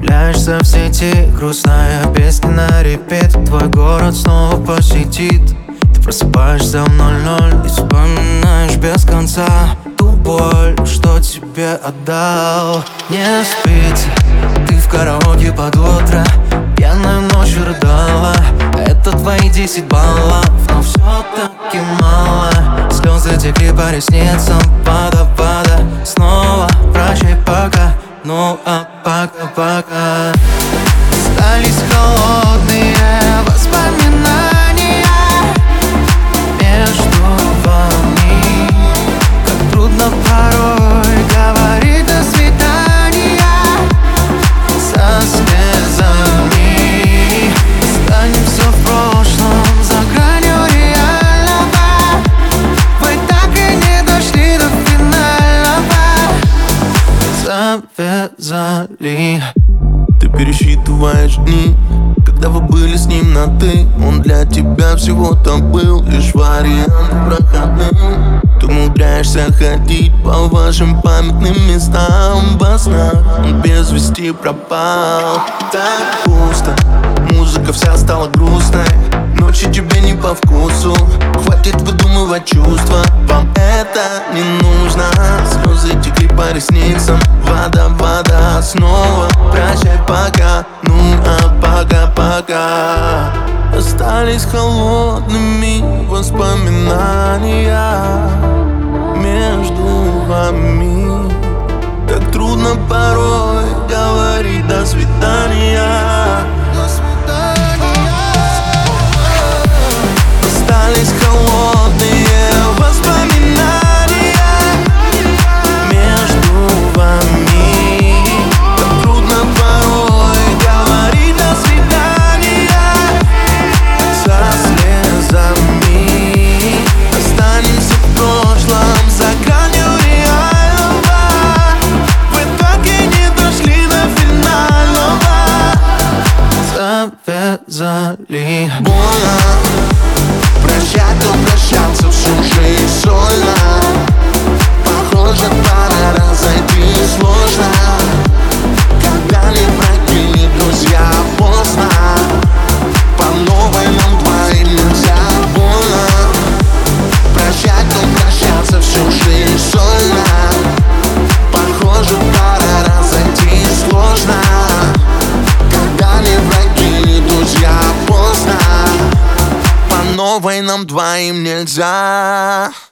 Появляешься в сети, грустная песня на репит. Твой город снова посетит. Ты просыпаешься в 00 и вспоминаешь без конца ту боль, что тебе отдал. Не спится, ты в караоке под утро, пьяную ночь рыдала. Это твои 10 баллов, но все-таки мало. Слезы текли по ресницам, пада-пада. Снова прощай пока, ну а пока-пока. Остались холодные воспоминания между вами. Как трудно порой говорить до свидания со слезами. Останемся в прошлом, за гранью реального. Вы так и не дошли до финального. Завязали. Ты пересчитываешь дни, когда вы были с ним на «ты». Он для тебя всего-то был лишь вариантом проходным. Ты умудряешься ходить по вашим памятным местам во снах. Он без вести пропал. Так пусто, музыка вся стала грустной. Ночи тебе не по вкусу, хватит выдумывать чувства. Вам это не нужно. Слезы текли по ресницам, вода, снова прощай пока, ну а пока-пока. Остались холодными воспоминания между вами. Так трудно порой говорить до свидания. Остались холодные воспоминания между вами. Так трудно порой говорить до свидания со слезами. Останемся в прошлом, за гранью реального. Вы так и не дошли до финального. Завязали. Больно прощать, но прощаться всю жизнь сложно. Похоже, пора разойтись сложно. Когда ни враги, ни друзья, поздно. По новой нам двоим нельзя. Больно прощать, но прощаться всю жизнь сложно. Похоже, пора разойтись сложно. Когда ни враги, ни друзья, поздно. По новой нам двоим нельзя.